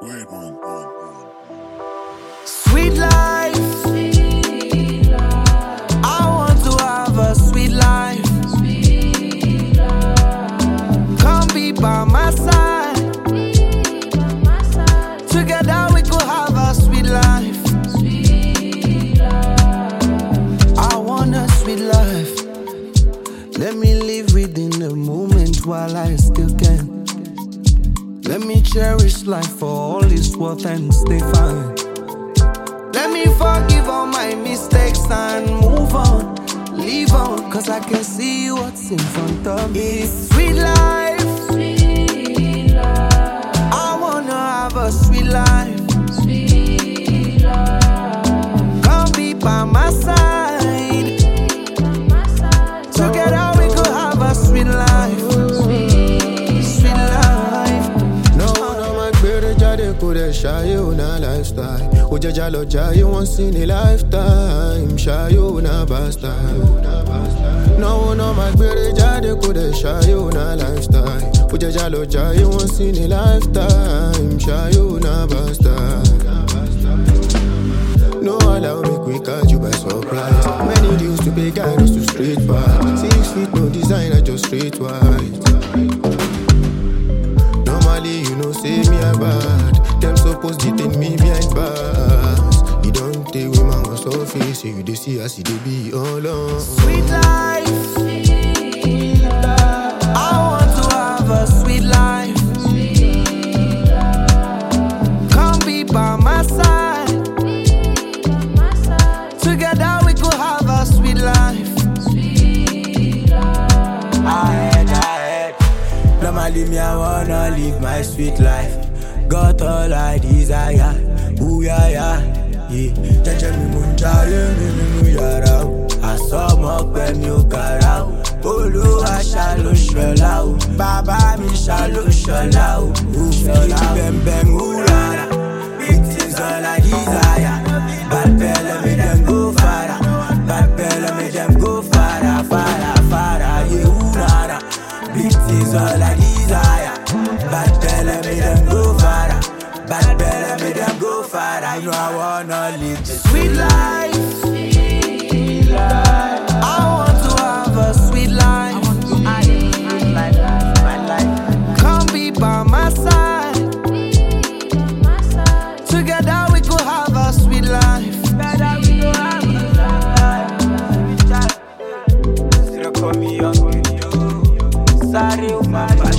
Sweet life. I want to have a sweet life. Come be by my side. Together we could have a sweet life. I want a sweet life. Let me live within the moment while I still can. Let me cherish life for all its worth and stay fine. Let me forgive all my mistakes and move on, leave on, cause I can see what's in front of me. It's sweet life. I wanna have a sweet life. Come be by my side. Together we could have a sweet life. Sweet life. No, my baby, jade could shy you na lifestyle. Ujaja lo jai once in a lifetime. Shy you na basta. No, my baby, jade could shy you na lifestyle. Ujaja lo jai once in a lifetime. Shy you na basta. No, allow me quick catch you by surprise. Many deals to pay guidance to straight fight. 6 feet, no designer, just straight white. Normally, you know, say me a bad. Them supposed detain me behind bars. You don't take women on surface. You they see as they be all on. Sweet life. I want to have a sweet life. Come be by my side. Together we could have a sweet life. I had. Normally me I wanna live my sweet life. Got all I desire. Ooh yeah yeah. Jaja mi munjale mi muyara. Asomo pe mi o gara. Olúwa ṣá ló ṣọlá o. Bàbá mi ṣá ló ṣọlá o. Shola bem bem urara. It is all I desire. Bad belle me dem go fara. Bad belle me dem go fara. Fara ye urara. It is all I desire. Bad belle me dem go fara. Bad belle me dem go fara. You know I wanna live the sweet life. I want to have a sweet life. Come be by my side. Together we could have a sweet life. Together we could have a sweet life. Sorry,